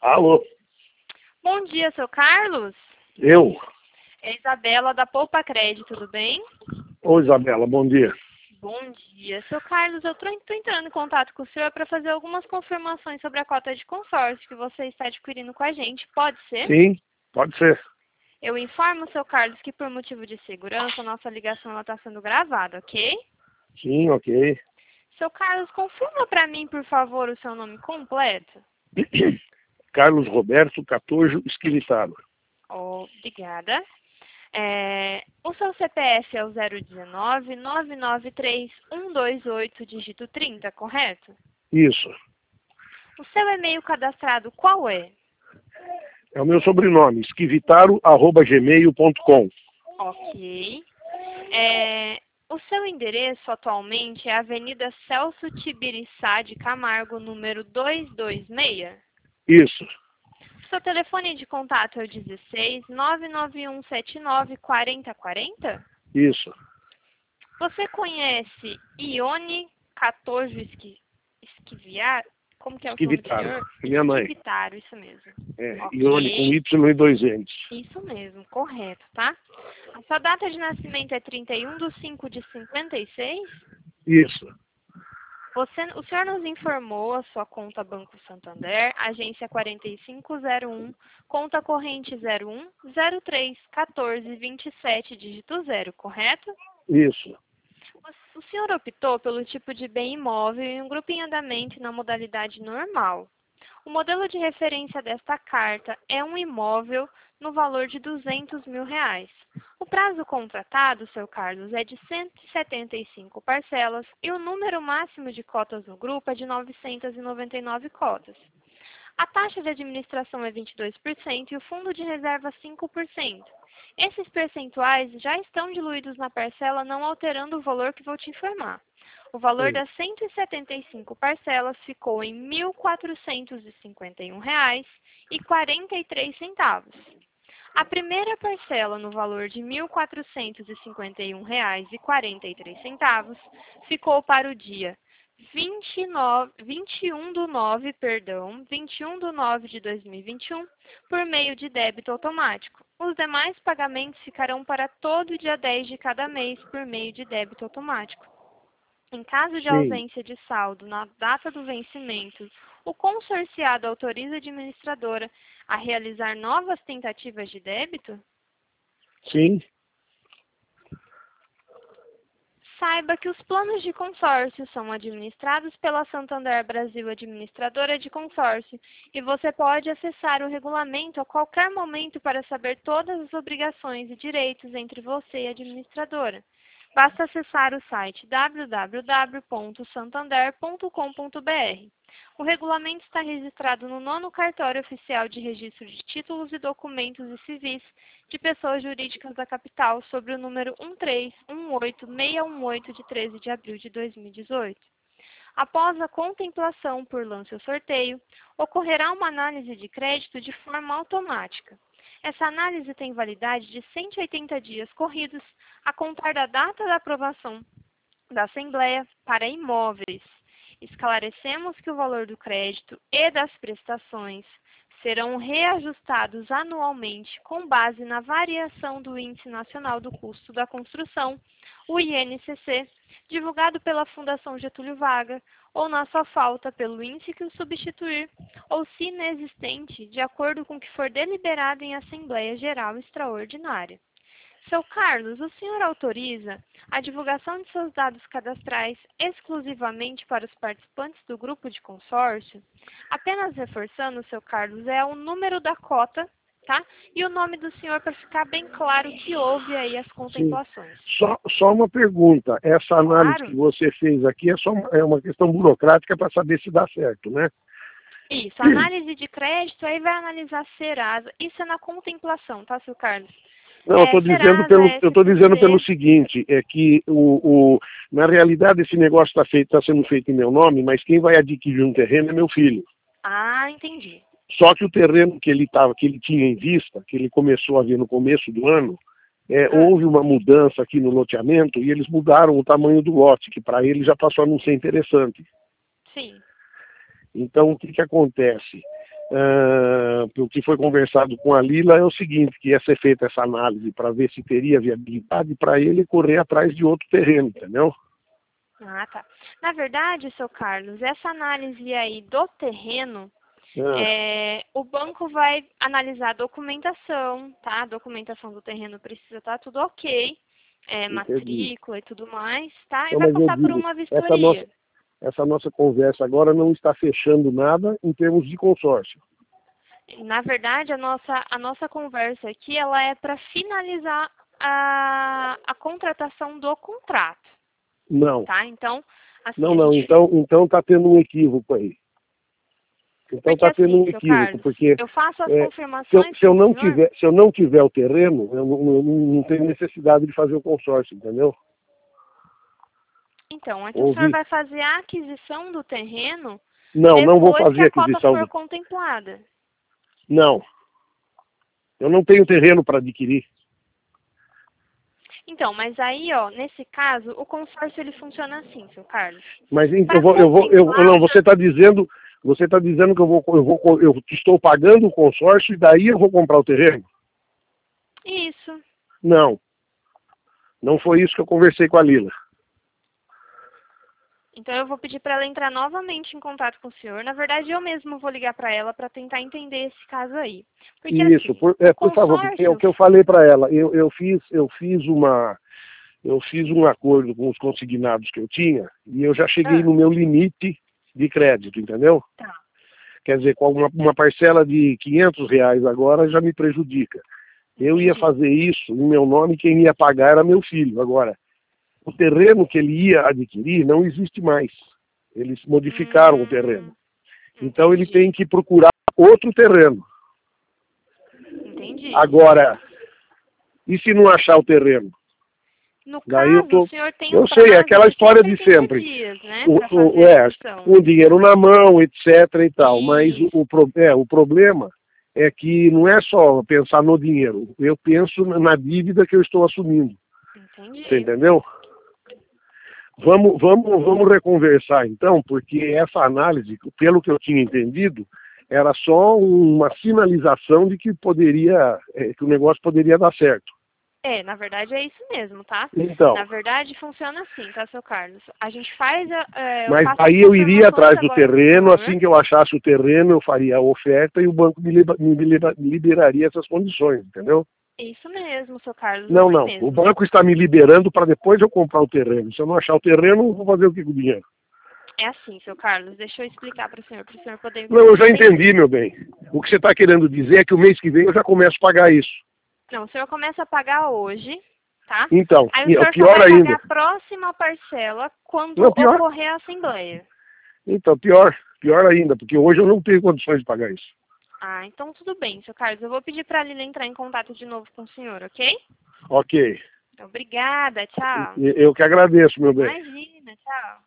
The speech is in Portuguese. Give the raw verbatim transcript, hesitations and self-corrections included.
Alô? Bom dia, seu Carlos. Eu? É Isabela da Poupa Crédito, tudo bem? Ô, Isabela, bom dia. Bom dia. Seu Carlos, eu estou entrando em contato com o senhor para fazer algumas confirmações sobre a cota de consórcio que você está adquirindo com a gente. Pode ser? Sim, pode ser. Eu informo, seu Carlos, que por motivo de segurança, a nossa ligação está sendo gravada, ok? Sim, ok. Seu Carlos, confirma para mim, por favor, o seu nome completo. Carlos Roberto Catojo Esquilitado. Obrigada. É, o seu C P F é o zero um nove, nove nove três, um dois oito, dígito trinta, correto? Isso. O seu e-mail cadastrado qual é? É o meu sobrenome, esquivitaro arroba gmail ponto com. Ok. É, o seu endereço atualmente é a Avenida Celso Tibiriçá de Camargo, número duzentos e vinte e seis? Isso. O seu telefone de contato é o dezesseis, nove nove um sete nove, quatro zero quatro zero? Isso. Você conhece Ione Catojo Esqui, Esquiviar? Como que é o nome do Esquivitaro. senhor? É minha mãe. Esquivitaro, isso mesmo. É, Ok. Ione com Y e dois N's. Isso mesmo, correto, tá? A sua data de nascimento é trinta e um de cinco de cinquenta e seis? Isso. Você, o senhor nos informou a sua conta Banco Santander, agência quatro cinco zero um, conta corrente zero um, zero três, quatorze, vinte e sete, dígito zero, correto? Isso. O senhor optou pelo tipo de bem imóvel em um grupo em andamento na modalidade normal. O modelo de referência desta carta é um imóvel no valor de duzentos mil reais. O prazo contratado, seu Carlos, é de cento e setenta e cinco parcelas e o número máximo de cotas no grupo é de novecentas e noventa e nove cotas. A taxa de administração é vinte e dois por cento e o fundo de reserva cinco por cento. Esses percentuais já estão diluídos na parcela, não alterando o valor que vou te informar. O valor Sim. das cento e setenta e cinco parcelas ficou em mil quatrocentos e cinquenta e um reais e quarenta e três centavos. A primeira parcela, no valor de mil quatrocentos e cinquenta e um reais e quarenta e três centavos, ficou para o dia vinte e nove, vinte e um do nove, perdão, vinte e um do nove de dois mil e vinte e um, por meio de débito automático. Os demais pagamentos ficarão para todo dia dez de cada mês por meio de débito automático. Em caso de Sim. ausência de saldo na data do vencimento, o consorciado autoriza a administradora a realizar novas tentativas de débito? Sim. Saiba que os planos de consórcio são administrados pela Santander Brasil Administradora de Consórcio e você pode acessar o regulamento a qualquer momento para saber todas as obrigações e direitos entre você e a administradora. Basta acessar o site w w w ponto santander ponto com ponto b r. O regulamento está registrado no nono Cartório Oficial de Registro de Títulos e Documentos e Civis de Pessoas Jurídicas da Capital, sobre o número um três um oito seis um oito, de treze de abril de dois mil e dezoito. Após a contemplação por lance ou sorteio, ocorrerá uma análise de crédito de forma automática. Essa análise tem validade de cento e oitenta dias corridos, a contar da data da aprovação da Assembleia para imóveis. Esclarecemos que o valor do crédito e das prestações serão reajustados anualmente com base na variação do Índice Nacional do Custo da Construção, o I N C C, divulgado pela Fundação Getúlio Vargas, ou na sua falta pelo índice que o substituir, ou se inexistente, de acordo com o que for deliberado em Assembleia Geral Extraordinária. Seu Carlos, o senhor autoriza a divulgação de seus dados cadastrais exclusivamente para os participantes do grupo de consórcio? Apenas reforçando, seu Carlos, é o número da cota, tá? E o nome do senhor, para ficar bem claro que houve aí as contemplações. Sim. Só, só uma pergunta. Essa análise Claro. que você fez aqui é só uma, é uma questão burocrática para saber se dá certo, né? Isso, análise de crédito, aí vai analisar Serasa. Isso é na contemplação, tá, seu Carlos? Não, eu É, estou dizendo Serasa, pelo, eu tô dizendo S C C. pelo seguinte, é que o, o, na realidade esse negócio está feito, tá sendo feito em meu nome, mas quem vai adquirir um terreno é meu filho. Ah, entendi. Só que o terreno que ele tava, que ele tinha em vista, que ele começou a ver no começo do ano, é, Ah. houve uma mudança aqui no loteamento e eles mudaram o tamanho do lote, que para ele já passou a não ser interessante. Sim. Então o que, que acontece? Uh, o que foi conversado com a Lila é o seguinte, que ia ser feita essa análise para ver se teria viabilidade para ele correr atrás de outro terreno, entendeu? Ah, tá. Na verdade, seu Carlos, essa análise aí do terreno, Ah. é, o banco vai analisar a documentação, tá? A documentação do terreno precisa estar tudo ok, é, matrícula e tudo mais, tá? E Não, vai mas eu passar por digo, uma essa vistoria. nossa, essa nossa conversa agora não está fechando nada em termos de consórcio. Na verdade, a nossa, a nossa conversa aqui, ela é para finalizar a, a contratação do contrato. Não. Tá? Então, assim, Não, a não, gente... então então está tendo um equívoco aí. Então está tendo assim, um seu equívoco, Carlos, porque eu faço as é, se, eu, confirmações se, eu pro não senhor. tiver, se eu não tiver o terreno, eu não, não, não tenho necessidade de fazer o consórcio, entendeu? Então, é que o Ouvi. senhor vai fazer a aquisição do terreno Não, não vou depois que fazer a cota aquisição. for Do... contemplada. Não. Eu não tenho terreno para adquirir. Então, mas aí, ó, nesse caso, o consórcio ele funciona assim, seu Carlos. Mas eu Pra vou, eu vou, eu, contemplar- não, você está dizendo, você está dizendo que eu vou, eu vou, eu estou pagando o consórcio e daí eu vou comprar o terreno? Isso. Não. Não foi isso que eu conversei com a Lila. Então eu vou pedir para ela entrar novamente em contato com o senhor. Na verdade, eu mesmo vou ligar para ela para tentar entender esse caso aí. Porque, Isso, assim, por, é, o por favor, porque é o consórcio... que eu falei para ela. Eu, eu fiz, eu fiz uma, eu fiz um acordo com os consignados que eu tinha e eu já cheguei Ah. no meu limite de crédito, entendeu? Tá. Quer dizer, com uma, uma parcela de quinhentos reais agora já me prejudica. Eu ia Entendi. fazer isso em meu nome, quem ia pagar era meu filho. Agora, o terreno que ele ia adquirir não existe mais. Eles modificaram Hum, o terreno. Então ele entendi. tem que procurar outro terreno. Entendi. Agora, e se não achar o terreno? No Daí caso, eu tô, o senhor tem eu um sei, é prazo aquela de história de cento e oitenta sempre. dias, né, O, para o, fazer a é, aquisição. com o dinheiro na mão, etc e tal. Mas Isso. o, o, pro- é, o problema é que não é só pensar no dinheiro. Eu penso na dívida que eu estou assumindo. Entendi. Você entendeu? Vamos, vamos, vamos reconversar então, porque essa análise, pelo que eu tinha entendido, era só uma sinalização de que poderia, é, que o negócio poderia dar certo. É, na verdade é isso mesmo, tá? Então, Na verdade funciona assim, tá, seu Carlos? A gente faz, a- é, eu mas faço aí as eu iria confirmações atrás do agora pro terreno, senhor. assim que eu achasse o terreno, eu faria a oferta e o banco me, liba- me liba- me liberaria essas condições, entendeu? Isso mesmo, seu Carlos, Não, assim não. mesmo. O banco está me liberando para depois eu comprar o terreno. Se eu não achar o terreno, eu vou fazer o que com o dinheiro? É assim, seu Carlos, deixa eu explicar para o senhor, para o senhor poder Não, eu já entender. entendi, meu bem. O que você está querendo dizer é que o mês que vem eu já começo a pagar isso. Não, o senhor começa a pagar hoje, tá? Então, Aí o e- senhor só pior vai ainda. pagar a próxima parcela quando Não, pior. ocorrer a assembleia. Então, pior. Pior ainda, porque hoje eu não tenho condições de pagar isso. Ah, então tudo bem, seu Carlos. Eu vou pedir para a Lila entrar em contato de novo com o senhor, ok? Ok. Obrigada, tchau. Eu que agradeço, meu bem. Imagina, tchau.